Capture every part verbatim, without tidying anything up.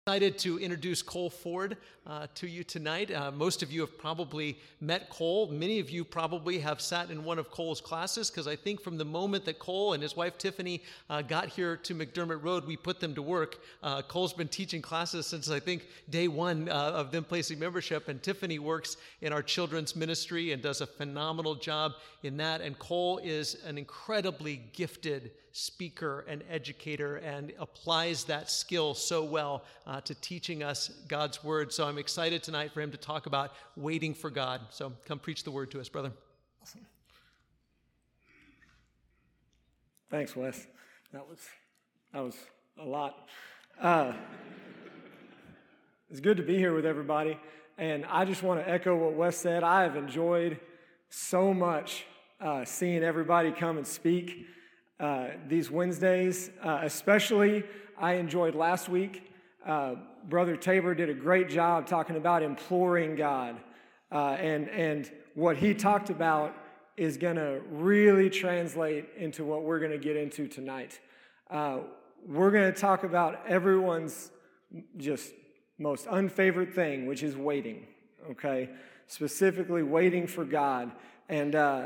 Excited to introduce Cole Ford uh, to you tonight. Uh, most of you have probably met Cole. Many of you probably have sat in one of Cole's classes, because I think from the moment that Cole and his wife Tiffany uh, got here to McDermott Road, we put them to work. Uh, Cole's been teaching classes since I think day one uh, of them placing membership, and Tiffany works in our children's ministry and does a phenomenal job in that. And Cole is an incredibly gifted speaker and educator and applies that skill so well uh, to teaching us God's word. So I'm excited tonight for him to talk about waiting for God. So come preach the word to us, brother. Awesome. Thanks, Wes. That was that was a lot. Uh, it's good to be here with everybody. And I just want to echo what Wes said. I have enjoyed so much uh, seeing everybody come and speak Uh, these Wednesdays. Uh, especially, I enjoyed last week. Uh, Brother Tabor did a great job talking about imploring God. Uh, and, and what he talked about is going to really translate into what we're going to get into tonight. Uh, we're going to talk about everyone's just most unfavorite thing, which is waiting, okay? Specifically, waiting for God. And uh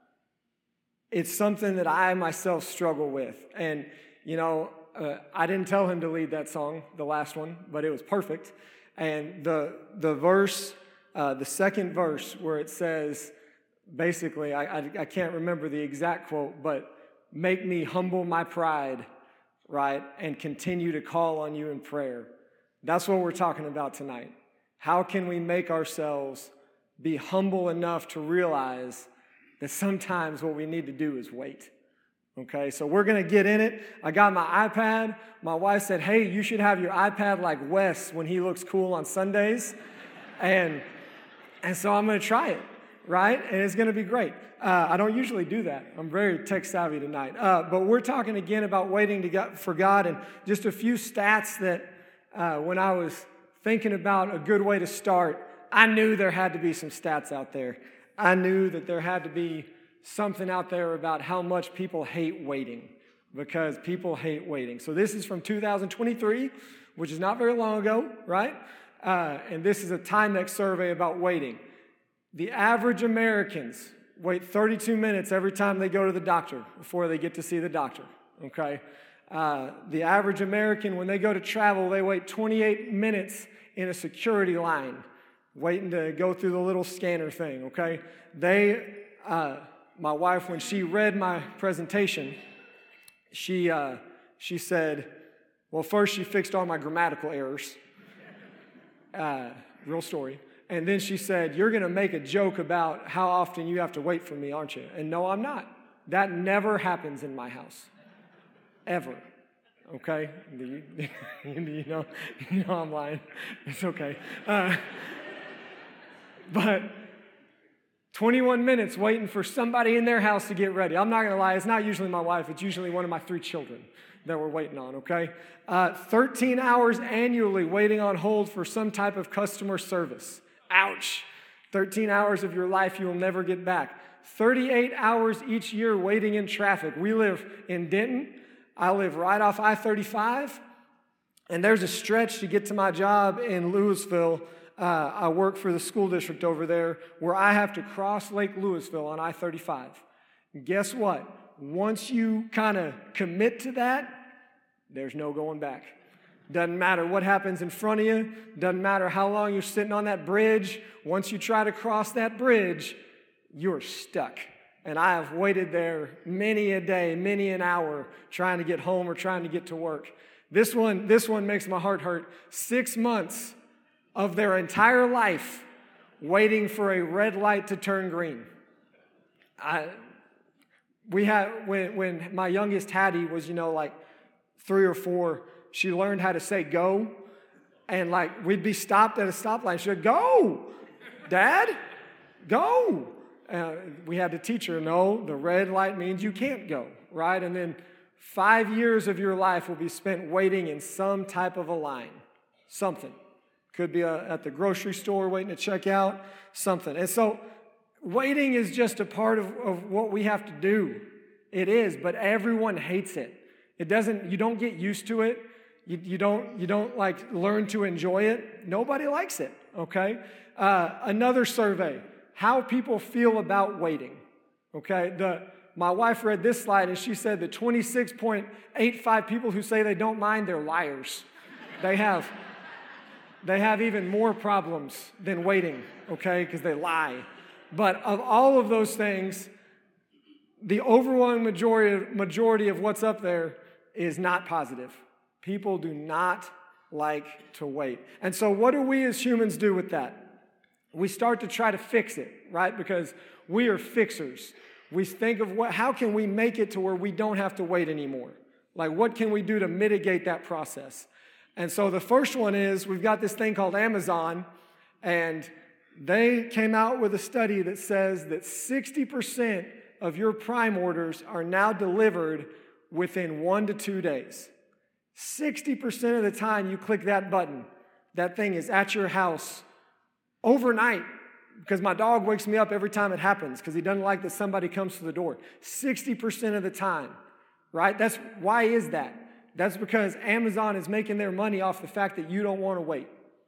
It's something that I myself struggle with. And, you know, uh, I didn't tell him to lead that song, the last one, but it was perfect. And the the verse, uh, the second verse where it says, basically, I, I, I can't remember the exact quote, but make me humble my pride, right, and continue to call on you in prayer. That's what we're talking about tonight. How can we make ourselves be humble enough to realize that sometimes what we need to do is wait, okay? So we're going to get in it. I got my iPad. My wife said, hey, you should have your iPad like Wes when he looks cool on Sundays. and, and so I'm going to try it, right? And it's going to be great. Uh, I don't usually do that. I'm very tech savvy tonight. Uh, but we're talking again about waiting to God, for God, and just a few stats that uh, when I was thinking about a good way to start, I knew there had to be some stats out there. I knew that there had to be something out there about how much people hate waiting, because people hate waiting. So this is from two thousand twenty-three, which is not very long ago, right? Uh, and this is a Timex survey about waiting. The average Americans wait thirty-two minutes every time they go to the doctor before they get to see the doctor, okay? Uh, the average American, when they go to travel, they wait twenty-eight minutes in a security line, waiting to go through the little scanner thing, okay? They, uh, my wife, when she read my presentation, she uh, she said, well, first she fixed all my grammatical errors. Uh, real story. And then she said, you're going to make a joke about how often you have to wait for me, aren't you? And no, I'm not. That never happens in my house. Ever. Okay? Do you, you, know, you know I'm lying. It's okay. Uh, But twenty-one minutes waiting for somebody in their house to get ready. I'm not going to lie. It's not usually my wife. It's usually one of my three children that we're waiting on, okay? Uh, thirteen hours annually waiting on hold for some type of customer service. Ouch. thirteen hours of your life you will never get back. thirty-eight hours each year waiting in traffic. We live in Denton. I live right off I thirty-five. And there's a stretch to get to my job in Louisville. Uh, I work for the school district over there, where I have to cross Lake Louisville on I thirty-five. And guess what? Once you kind of commit to that, there's no going back. Doesn't matter what happens in front of you. Doesn't matter how long you're sitting on that bridge. Once you try to cross that bridge, you're stuck. And I have waited there many a day, many an hour, trying to get home or trying to get to work. This one, this one makes my heart hurt. Six months of their entire life waiting for a red light to turn green. I, we had, when, when my youngest Hattie was, you know, like three or four, she learned how to say go. And like, we'd be stopped at a stoplight. She'd go, Dad, go. Uh, we had to teach her, no, the red light means you can't go, right? And then five years of your life will be spent waiting in some type of a line, something. Could be a, at the grocery store waiting to check out, something. And so waiting is just a part of, of what we have to do. It is, but everyone hates it. It doesn't, you don't get used to it. You, you don't, you don't like learn to enjoy it. Nobody likes it, okay? Uh, another survey, how people feel about waiting, okay? The, my wife read this slide and she said the twenty-six point eight five people who say they don't mind, they're liars. They have, they have even more problems than waiting, okay, because they lie. But of all of those things, the overwhelming majority, majority of what's up there is not positive. People do not like to wait. And so what do we as humans do with that? We start to try to fix it, right? Because we are fixers. We think of what, how can we make it to where we don't have to wait anymore? Like, what can we do to mitigate that process? And so the first one is we've got this thing called Amazon, and they came out with a study that says that sixty percent of your Prime orders are now delivered within one to two days. sixty percent of the time you click that button, that thing is at your house overnight, because my dog wakes me up every time it happens because he doesn't like that somebody comes to the door. sixty percent of the time, right? That's why is that? That's because Amazon is making their money off the fact that you don't want to wait.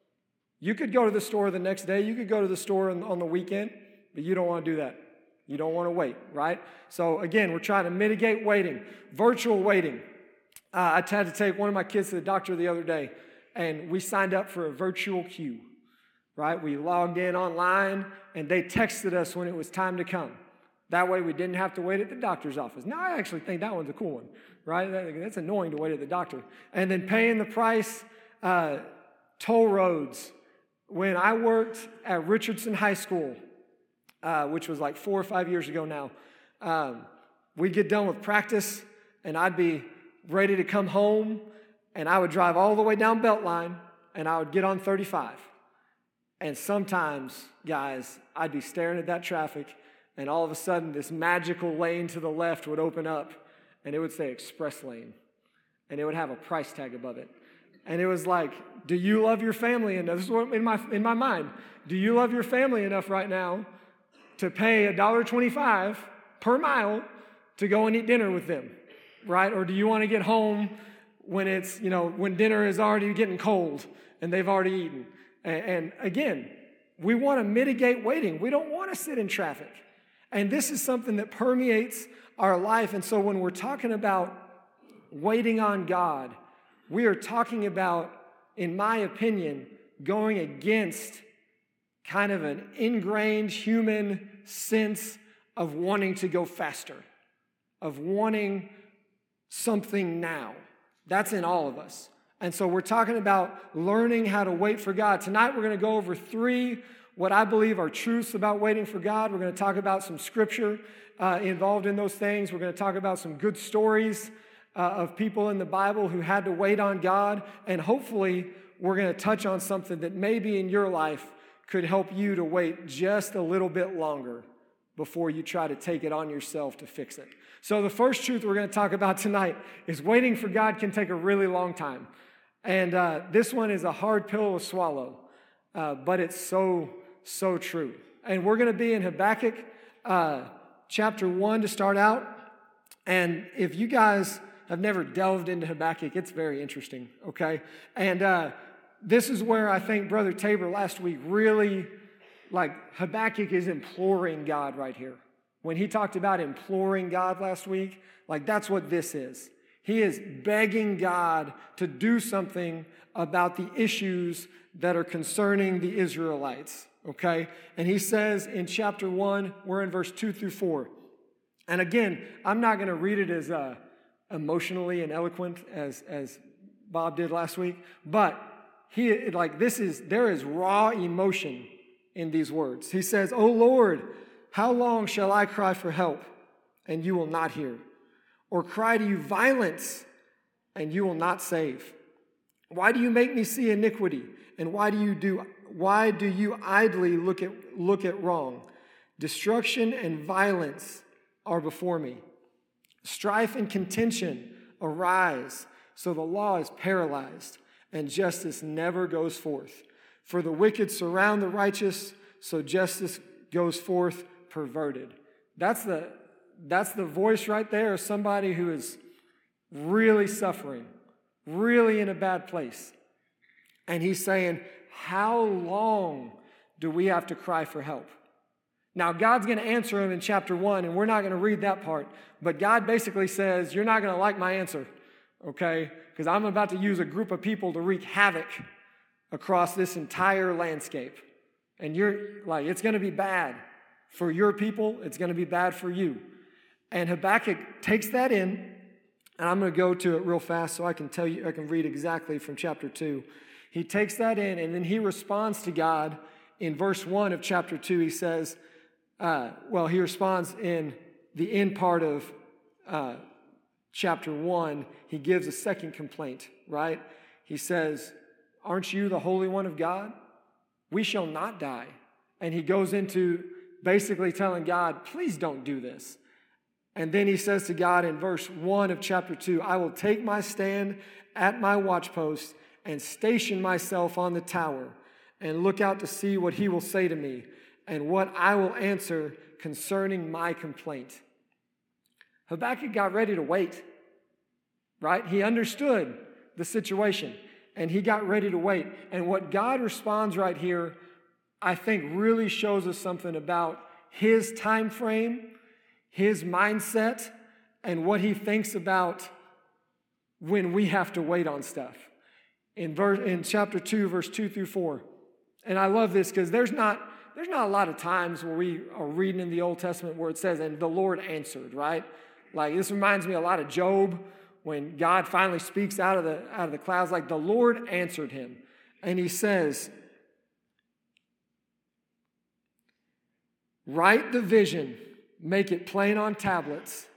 You could go to the store the next day. You could go to the store on, on the weekend, but you don't want to do that. You don't want to wait, right? So again, we're trying to mitigate waiting. Virtual waiting. Uh, I had to take one of my kids to the doctor the other day, and we signed up for a virtual queue, right? We logged in online, and they texted us when it was time to come. That way we didn't have to wait at the doctor's office. Now, I actually think that one's a cool one, right? That's annoying to wait at the doctor. And then paying the price, uh, toll roads. When I worked at Richardson High School, uh, which was like four or five years ago now, um, we'd get done with practice, and I'd be ready to come home, and I would drive all the way down Beltline, and I would get on thirty-five. And sometimes, guys, I'd be staring at that traffic, and all of a sudden, this magical lane to the left would open up, and it would say express lane, and it would have a price tag above it. And it was like, do you love your family enough? This is what in my in my mind. Do you love your family enough right now to pay one dollar and twenty-five cents per mile to go and eat dinner with them, right? Or do you want to get home when it's, you know, when dinner is already getting cold and they've already eaten? And, and again, we want to mitigate waiting. We don't want to sit in traffic. And this is something that permeates our life. And so when we're talking about waiting on God, we are talking about, in my opinion, going against kind of an ingrained human sense of wanting to go faster, of wanting something now. That's in all of us. And so we're talking about learning how to wait for God. Tonight we're going to go over three what I believe are truths about waiting for God. We're going to talk about some scripture uh, involved in those things. We're going to talk about some good stories uh, of people in the Bible who had to wait on God. And hopefully we're going to touch on something that maybe in your life could help you to wait just a little bit longer before you try to take it on yourself to fix it. So the first truth we're going to talk about tonight is waiting for God can take a really long time. And uh, this one is a hard pill to swallow, uh, but it's so, so true. And we're going to be in Habakkuk uh, chapter one to start out. And if you guys have never delved into Habakkuk, it's very interesting, okay? And uh, this is where I think Brother Tabor last week really, like Habakkuk is imploring God right here. When he talked about imploring God last week, like that's what this is. He is begging God to do something about the issues that are concerning the Israelites, okay? And he says in chapter one, we're in verse two through four. And again, I'm not going to read it as uh, emotionally and eloquent as, as Bob did last week, but he like this is, there is raw emotion in these words. He says, "O Lord, how long shall I cry for help, and you will not hear? Or cry to you violence, and you will not save? Why do you make me see iniquity? And why do you do why do you idly look at look at wrong? Destruction and violence are before me. Strife and contention arise, so the law is paralyzed, and justice never goes forth. For the wicked surround the righteous, so justice goes forth perverted." That's the That's the voice right there of somebody who is really suffering, really in a bad place. And he's saying, how long do we have to cry for help? Now, God's going to answer him in chapter one, and we're not going to read that part. But God basically says, you're not going to like my answer, okay? Because I'm about to use a group of people to wreak havoc across this entire landscape. And you're like, it's going to be bad for your people. It's going to be bad for you. And Habakkuk takes that in, and I'm going to go to it real fast so I can tell you, I can read exactly from chapter two. He takes that in, and then he responds to God in verse one of chapter two. He says, uh, well, he responds in the end part of uh, chapter one. He gives a second complaint, right? He says, aren't you the Holy One of God? We shall not die. And he goes into basically telling God, please don't do this. And then he says to God in verse one of chapter two, I will take my stand at my watchpost and station myself on the tower and look out to see what he will say to me and what I will answer concerning my complaint. Habakkuk got ready to wait, right? He understood the situation and he got ready to wait. And what God responds right here, I think really shows us something about his time frame, his mindset, and what he thinks about when we have to wait on stuff. In verse, in chapter two, verse two through four. And I love this because there's not, there's not a lot of times where we are reading in the Old Testament where it says, and the Lord answered, right? Like this reminds me a lot of Job when God finally speaks out of the, out of the clouds, like the Lord answered him. And he says, write the vision, make it plain on tablets,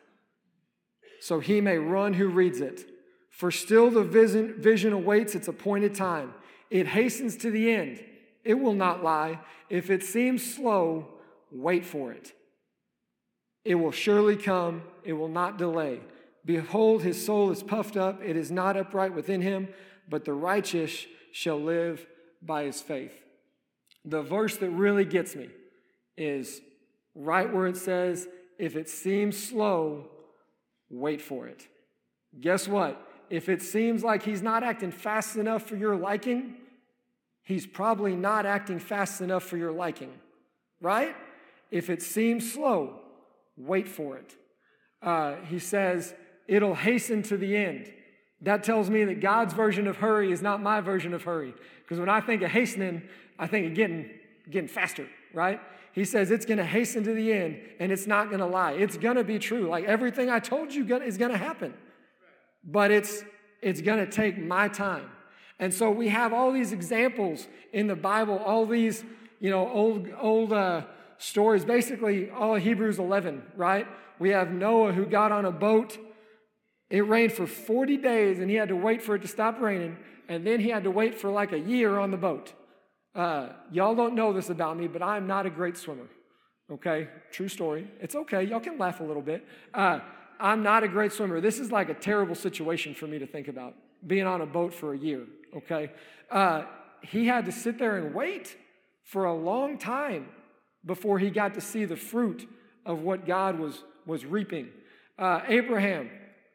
so he may run who reads it. For still the vision, vision awaits its appointed time. It hastens to the end. It will not lie. If it seems slow, wait for it. It will surely come. It will not delay. Behold, his soul is puffed up. It is not upright within him, but the righteous shall live by his faith. The verse that really gets me is right where it says, if it seems slow, wait for it. Guess what? If it seems like he's not acting fast enough for your liking, he's probably not acting fast enough for your liking, right? If it seems slow, wait for it. Uh, he says, it'll hasten to the end. That tells me that God's version of hurry is not my version of hurry. Because when I think of hastening, I think of getting, getting faster, right? He says it's going to hasten to the end, and it's not going to lie. It's going to be true. Like everything I told you is going to happen. But it's, it's going to take my time. And so we have all these examples in the Bible, all these, you know, old, old uh, stories, basically all of Hebrews eleven, right? We have Noah who got on a boat. It rained for forty days, and he had to wait for it to stop raining, and then he had to wait for like a year on the boat. Uh, y'all don't know this about me, but I'm not a great swimmer, okay? True story. It's okay. Y'all can laugh a little bit. Uh, I'm not a great swimmer. This is like a terrible situation for me to think about, being on a boat for a year, okay? Uh, he had to sit there and wait for a long time before he got to see the fruit of what God was, was reaping. Uh, Abraham,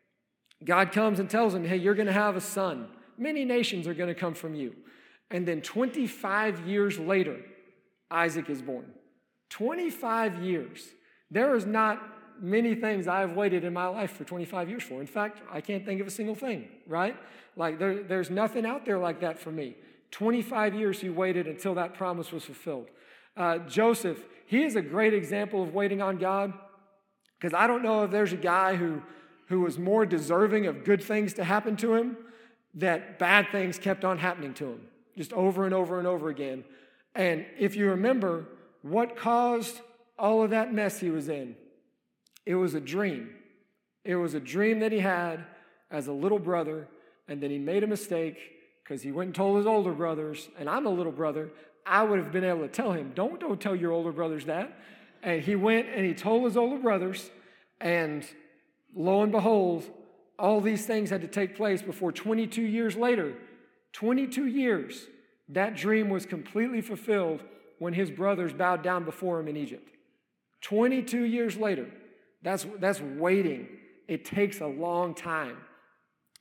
God comes and tells him, hey, you're going to have a son. Many nations are going to come from you. And then twenty-five years later, Isaac is born. twenty-five years. There is not many things I've waited in my life for twenty-five years for. In fact, I can't think of a single thing, right? Like there, there's nothing out there like that for me. twenty-five years he waited until that promise was fulfilled. Uh, Joseph, he is a great example of waiting on God, because I don't know if there's a guy who, who was more deserving of good things to happen to him, that bad things kept on happening to him, just over and over and over again. And if you remember, what caused all of that mess he was in? It was a dream. It was a dream that he had as a little brother, and then he made a mistake because he went and told his older brothers, and I'm a little brother. I would have been able to tell him, don't, don't tell your older brothers that. And he went and he told his older brothers, and lo and behold, all these things had to take place before twenty-two years later, twenty-two years, that dream was completely fulfilled when his brothers bowed down before him in Egypt. twenty-two years later, that's, that's waiting. It takes a long time.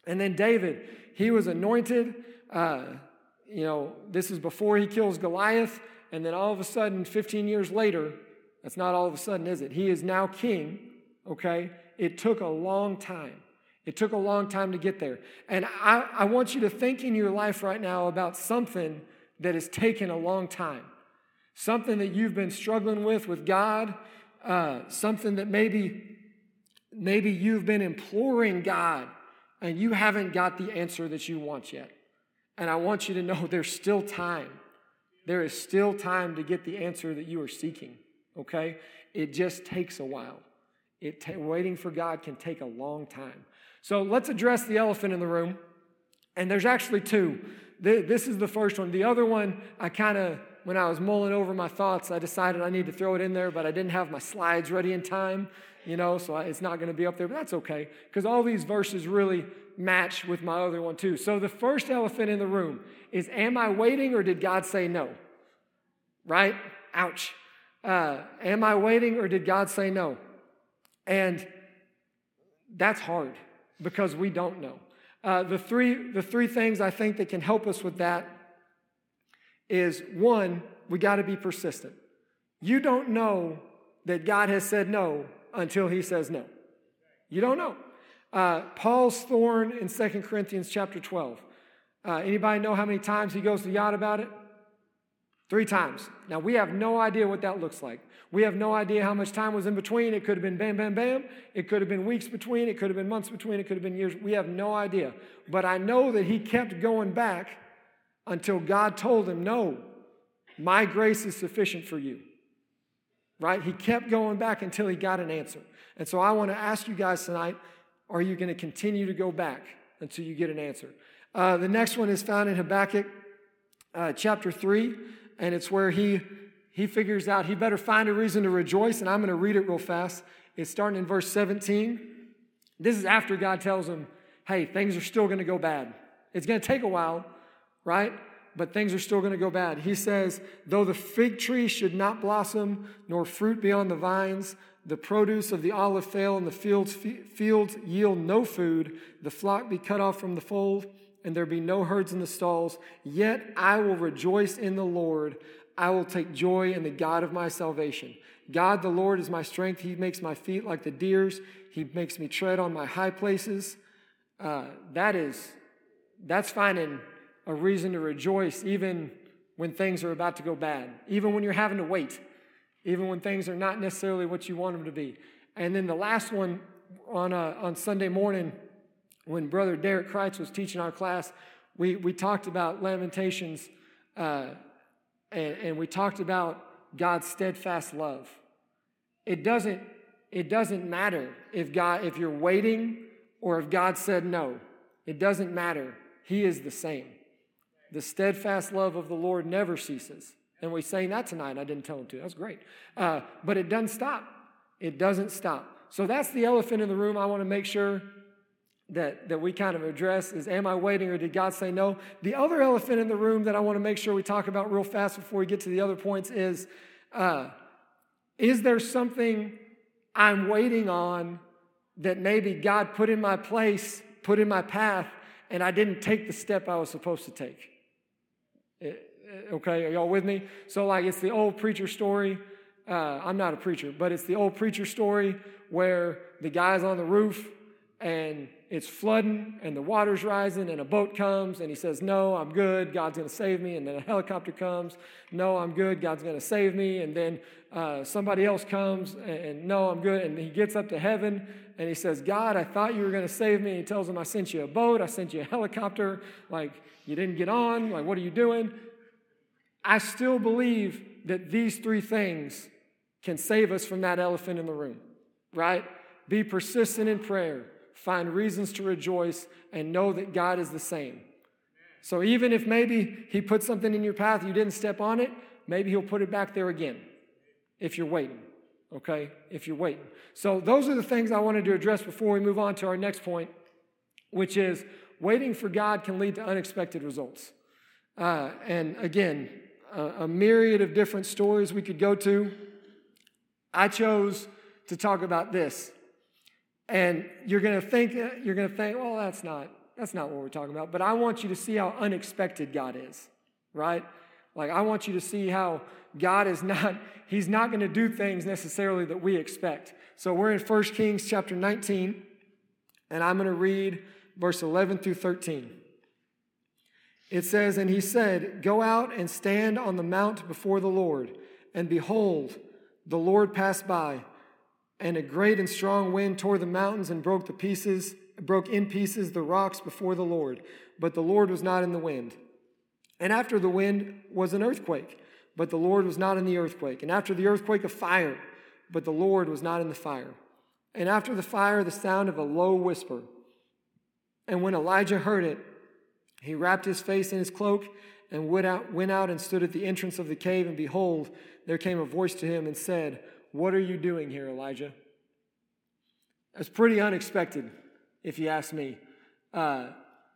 And then David, he was anointed. Uh, you know, this is before he kills Goliath. And then all of a sudden, fifteen years later, that's not all of a sudden, is it? He is now king, okay? It took a long time. It took a long time to get there. And I, I want you to think in your life right now about something that has taken a long time. Something that you've been struggling with with God. Uh, something that maybe, maybe you've been imploring God and you haven't got the answer that you want yet. And I want you to know there's still time. There is still time to get the answer that you are seeking, okay? It just takes a while. It ta- waiting for God can take a long time. So let's address the elephant in the room. And there's actually two. This is the first one. The other one, I kind of, when I was mulling over my thoughts, I decided I need to throw it in there, but I didn't have my slides ready in time, you know, so it's not going to be up there, but that's okay, because all these verses really match with my other one too. So the first elephant in the room is, am I waiting or did God say no? Right? Ouch. Uh, am I waiting or did God say no? And that's hard because we don't know. Uh, the three the three things I think that can help us with that is, one, we got to be persistent. You don't know that God has said no until he says no. You don't know. Uh, Paul's thorn in Second Corinthians chapter twelve. Uh, anybody know how many times he goes to God about it? Three times. Now, we have no idea what that looks like. We have no idea how much time was in between. It could have been bam, bam, bam. It could have been weeks between. It could have been months between. It could have been years. We have no idea. But I know that he kept going back until God told him, no, my grace is sufficient for you. Right? He kept going back until he got an answer. And so I want to ask you guys tonight, are you going to continue to go back until you get an answer? Uh, the next one is found in Habakkuk uh, chapter three, and it's where he, he figures out he better find a reason to rejoice, and I'm going to read it real fast. It's starting in verse seventeen. This is after God tells him, hey, things are still going to go bad. It's going to take a while, right? But things are still going to go bad. He says, though the fig tree should not blossom, nor fruit be on the vines, the produce of the olive fail, and the fields, fields yield no food, the flock be cut off from the fold, and there be no herds in the stalls, yet I will rejoice in the Lord. I will take joy in the God of my salvation. God the Lord is my strength. He makes my feet like the deer's. He makes me tread on my high places. Uh, that is, that's finding a reason to rejoice even when things are about to go bad, even when you're having to wait, even when things are not necessarily what you want them to be. And then the last one on uh, on Sunday morning, when Brother Derek Kreitz was teaching our class, we, we talked about Lamentations, uh, and, and we talked about God's steadfast love. It doesn't, it doesn't matter if God, if you're waiting or if God said no. It doesn't matter. He is the same. The steadfast love of the Lord never ceases. And we sang that tonight. I didn't tell him to. That's great. Uh, but it doesn't stop. It doesn't stop. So that's the elephant in the room I want to make sure that, that we kind of address is, am I waiting or did God say no? The other elephant in the room that I want to make sure we talk about real fast before we get to the other points is, uh, is there something I'm waiting on that maybe God put in my place, put in my path, and I didn't take the step I was supposed to take? Okay, are y'all with me? So like it's the old preacher story. Uh, I'm not a preacher, but it's the old preacher story where the guy's on the roof and it's flooding and the water's rising and a boat comes and he says, no, I'm good. God's going to save me. And then a helicopter comes. No, I'm good. God's going to save me. And then uh, somebody else comes and, and no, I'm good. And he gets up to heaven and he says, God, I thought you were going to save me. And he tells him, I sent you a boat. I sent you a helicopter. Like, you didn't get on. Like, what are you doing? I still believe that these three things can save us from that elephant in the room, right? Be persistent in prayer. Find reasons to rejoice and know that God is the same. So even if maybe he put something in your path, you didn't step on it, maybe he'll put it back there again if you're waiting, okay? If you're waiting. So those are the things I wanted to address before we move on to our next point, which is waiting for God can lead to unexpected results. Uh, and again, a, a myriad of different stories we could go to. I chose to talk about this. And you're going to think, you're going to think, well, that's not, That's not what we're talking about. But I want you to see how unexpected God is, right? Like, I want you to see how God is not, he's not going to do things necessarily that we expect. So we're in First Kings chapter nineteen, and I'm going to read verse eleven through thirteen. It says, "And he said, 'Go out and stand on the mount before the Lord. And behold, the Lord passed by, and a great and strong wind tore the mountains and broke the pieces, broke in pieces the rocks before the Lord. But the Lord was not in the wind. And after the wind was an earthquake, but the Lord was not in the earthquake. And after the earthquake, a fire, but the Lord was not in the fire. And after the fire, the sound of a low whisper. And when Elijah heard it, he wrapped his face in his cloak and went out, went out and stood at the entrance of the cave. And behold, there came a voice to him and said, 'What are you doing here, Elijah?'" That's pretty unexpected, if you ask me. Uh,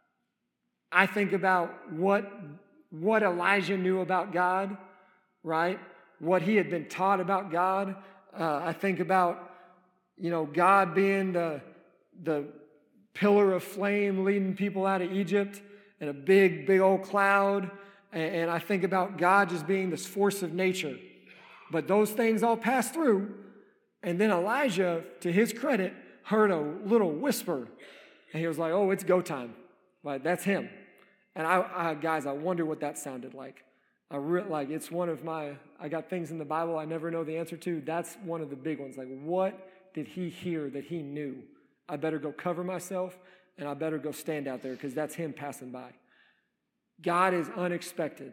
I think about what, what Elijah knew about God, right? What he had been taught about God. Uh, I think about, you know, God being the, the pillar of flame leading people out of Egypt and a big, big old cloud. And, and I think about God just being this force of nature. But those things all passed through. And then Elijah, to his credit, heard a little whisper. And he was like, "Oh, it's go time." Like, that's him. And I, I guys, I wonder what that sounded like. I re- like, it's one of my, I got things in the Bible I never know the answer to. That's one of the big ones. Like, what did he hear that he knew? I better go cover myself, and I better go stand out there, because that's him passing by. God is unexpected.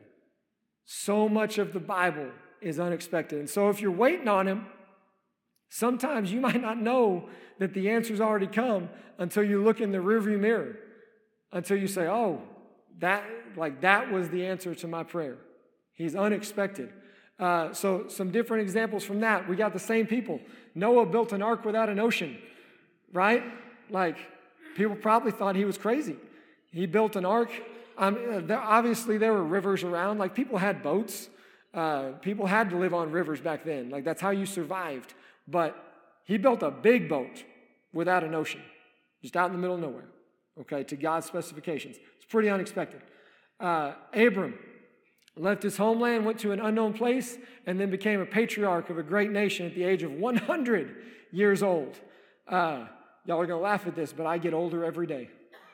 So much of the Bible is unexpected. And so if you're waiting on him, sometimes you might not know that the answer's already come until you look in the rearview mirror, until you say, "Oh, that like that was the answer to my prayer." He's unexpected. Uh, so some different examples from that. We got the same people. Noah built an ark without an ocean, right? Like, people probably thought he was crazy. He built an ark. Um, there, obviously, there were rivers around. Like, people had boats. Uh, people had to live on rivers back then. Like, that's how you survived. But he built a big boat without an ocean, just out in the middle of nowhere, okay, to God's specifications. It's pretty unexpected. Uh, Abram left his homeland, went to an unknown place, and then became a patriarch of a great nation at the age of one hundred years old. Uh, y'all are going to laugh at this, but I get older every day.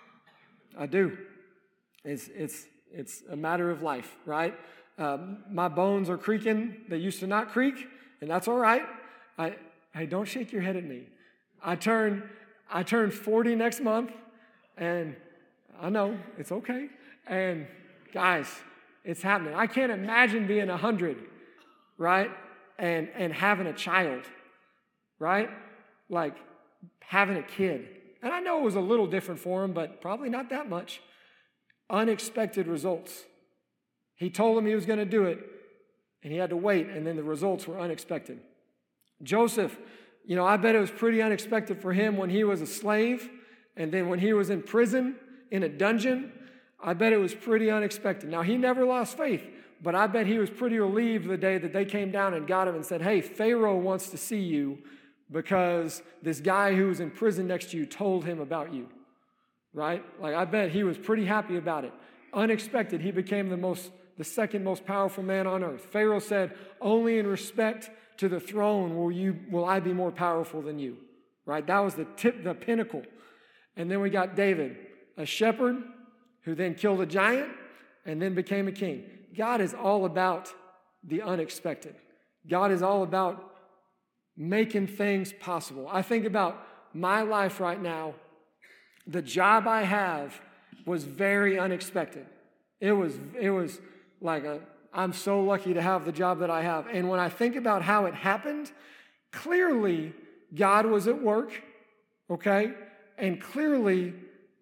I do. It's, it's, it's a matter of life, right? Uh, my bones are creaking. They used to not creak, and that's all right. I, hey, don't shake your head at me. I turn, I turn forty next month, and I know, it's okay. And guys, it's happening. I can't imagine being one hundred, right? And, and having a child, right? Like, having a kid. And I know it was a little different for him, but probably not that much. Unexpected results. He told him he was going to do it, and he had to wait, and then the results were unexpected. Joseph, you know, I bet it was pretty unexpected for him when he was a slave, and then when he was in prison, in a dungeon, I bet it was pretty unexpected. Now, he never lost faith, but I bet he was pretty relieved the day that they came down and got him and said, "Hey, Pharaoh wants to see you because this guy who was in prison next to you told him about you," right? Like, I bet he was pretty happy about it. Unexpected, he became the most, the second most powerful man on earth. Pharaoh said, "Only in respect to the throne will you, will I be more powerful than you," right? That was the tip, the pinnacle. And then we got David, a shepherd who then killed a giant and then became a king. God is all about the unexpected. God is all about making things possible. I think about my life right now. The job I have was very unexpected. It was, it was like a, I'm so lucky to have the job that I have. And when I think about how it happened, clearly God was at work, okay? And clearly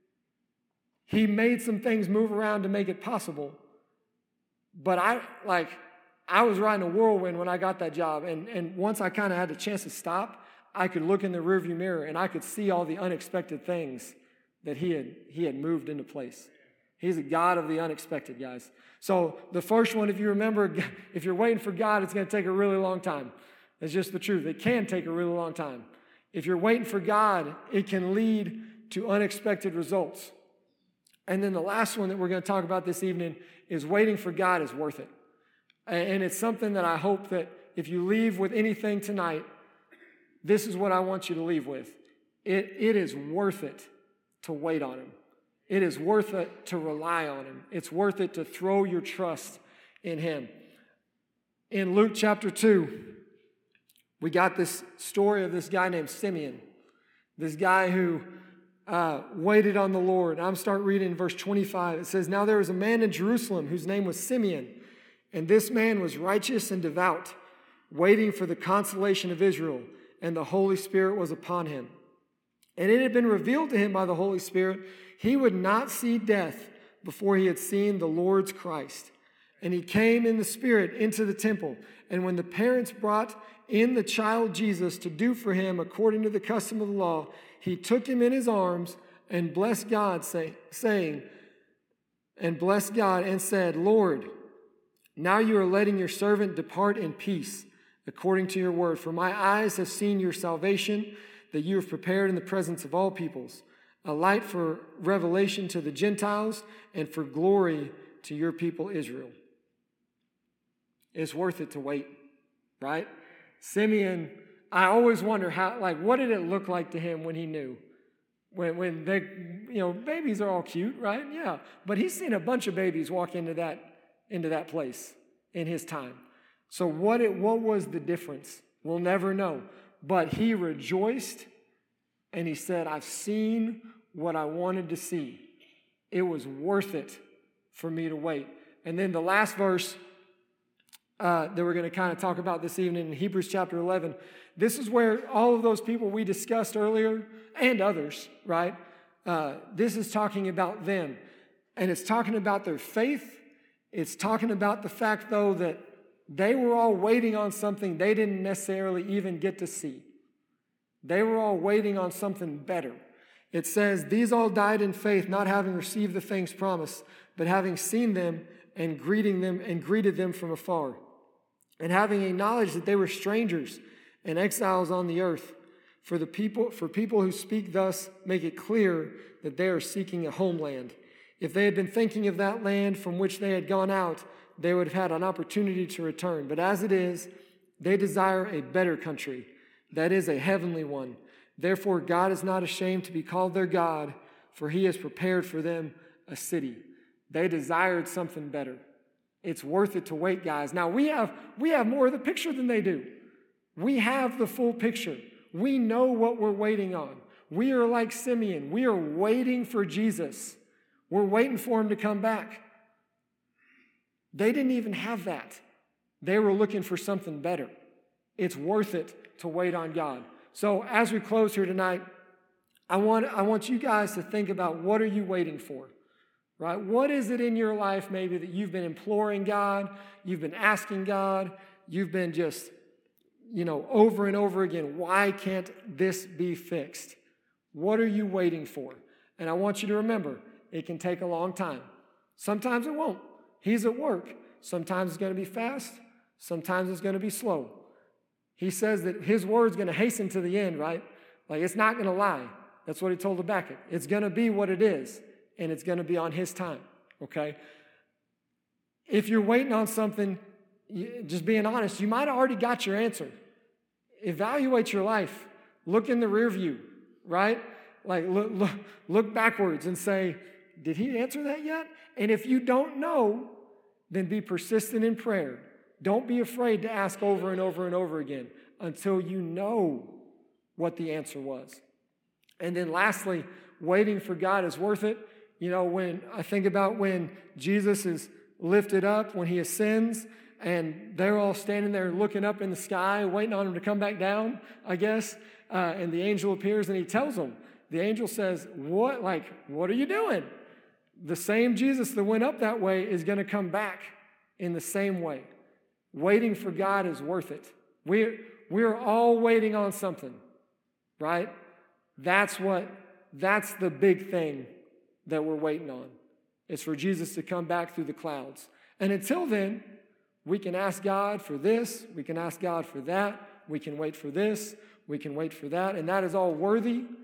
he made some things move around to make it possible. But I, like, I was riding a whirlwind when I got that job. And, and once I kind of had the chance to stop, I could look in the rearview mirror and I could see all the unexpected things that he had, he had moved into place. He's a God of the unexpected, guys. So the first one, if you remember, if you're waiting for God, it's going to take a really long time. That's just the truth. It can take a really long time. If you're waiting for God, it can lead to unexpected results. And then the last one that we're going to talk about this evening is waiting for God is worth it. And it's something that I hope that if you leave with anything tonight, this is what I want you to leave with. It, it is worth it to wait on him. It is worth it to rely on him. It's worth it to throw your trust in him. In Luke chapter two, we got this story of this guy named Simeon, this guy who uh, waited on the Lord. I'm start reading verse twenty-five. It says, "Now there was a man in Jerusalem whose name was Simeon, and this man was righteous and devout, waiting for the consolation of Israel, and the Holy Spirit was upon him. And it had been revealed to him by the Holy Spirit, he would not see death before he had seen the Lord's Christ. And he came in the Spirit into the temple. And when the parents brought in the child Jesus to do for him according to the custom of the law, he took him in his arms and blessed God, say, saying, and blessed God and said, Lord, now you are letting your servant depart in peace, according to your word. For my eyes have seen your salvation, that you have prepared in the presence of all peoples, a light for revelation to the Gentiles and for glory to your people Israel." It's worth it to wait, right? Simeon, I always wonder how, like, what did it look like to him when he knew? When, when they, you know, babies are all cute, right? Yeah. But he's seen a bunch of babies walk into that, into that place in his time. So what it, what was the difference? We'll never know. But he rejoiced and he said, I've seen what I wanted to see. It was worth it for me to wait. And then the last verse uh, that we're going to kind of talk about this evening in Hebrews chapter eleven, this is where all of those people we discussed earlier and others, right? Uh, this is talking about them. And it's talking about their faith. It's talking about the fact, though, that they were all waiting on something they didn't necessarily even get to see. They were all waiting on something better. It says, these all died in faith, not having received the things promised, but having seen them and greeting them and greeted them from afar, and having a knowledge that they were strangers and exiles on the earth. For the people, for people who speak thus make it clear that they are seeking a homeland. If they had been thinking of that land from which they had gone out, they would have had an opportunity to return. But as it is, they desire a better country, that is, a heavenly one. Therefore, God is not ashamed to be called their God, for he has prepared for them a city. They desired something better. It's worth it to wait, guys. Now, we have, we have more of the picture than they do. We have the full picture. We know what we're waiting on. We are like Simeon. We are waiting for Jesus. We're waiting for him to come back. They didn't even have that. They were looking for something better. It's worth it to wait on God. So as we close here tonight, I want, I want you guys to think about, what are you waiting for? Right? What is it in your life maybe that you've been imploring God, you've been asking God, you've been just, you know, over and over again, why can't this be fixed? What are you waiting for? And I want you to remember, it can take a long time. Sometimes it won't. He's at work. Sometimes it's going to be fast. Sometimes it's going to be slow. He says that his word's going to hasten to the end, right? Like, it's not going to lie. That's what he told Habakkuk. It's going to be what it is, and it's going to be on his time, okay? If you're waiting on something, just being honest, you might have already got your answer. Evaluate your life. Look in the rear view, right? Like, look, look, look backwards and say, did he answer that yet? And if you don't know, then be persistent in prayer. Don't be afraid to ask over and over and over again until you know what the answer was. And then lastly, waiting for God is worth it. You know, when I think about when Jesus is lifted up, when he ascends, and they're all standing there looking up in the sky, waiting on him to come back down, I guess, uh, and the angel appears and he tells them, the angel says, what, like, what are you doing? The same Jesus that went up that way is going to come back in the same way. Waiting for God is worth it. We're, we're all waiting on something, right? That's what, that's the big thing that we're waiting on. It's for Jesus to come back through the clouds. And until then, we can ask God for this, we can ask God for that, we can wait for this, we can wait for that, and that is all worthy,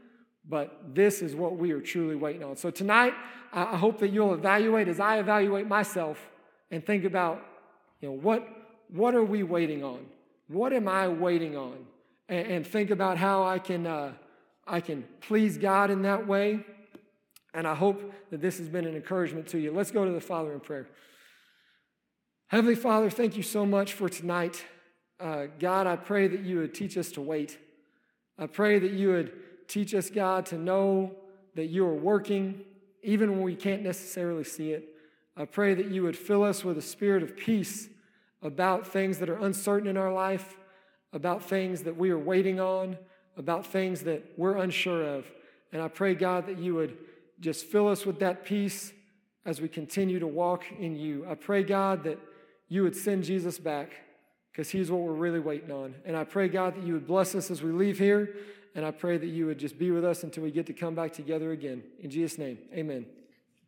but this is what we are truly waiting on. So tonight, I hope that you'll evaluate as I evaluate myself and think about, you know, what, what are we waiting on? What am I waiting on? And, and think about how I can, uh, I can please God in that way. And I hope that this has been an encouragement to you. Let's go to the Father in prayer. Heavenly Father, thank you so much for tonight. Uh, God, I pray that you would teach us to wait. I pray that you would teach us, God, to know that you are working, even when we can't necessarily see it. I pray that you would fill us with a spirit of peace about things that are uncertain in our life, about things that we are waiting on, about things that we're unsure of. And I pray, God, that you would just fill us with that peace as we continue to walk in you. I pray, God, that you would send Jesus back, because he's what we're really waiting on. And I pray, God, that you would bless us as we leave here. And I pray that you would just be with us until we get to come back together again. In Jesus' name, amen.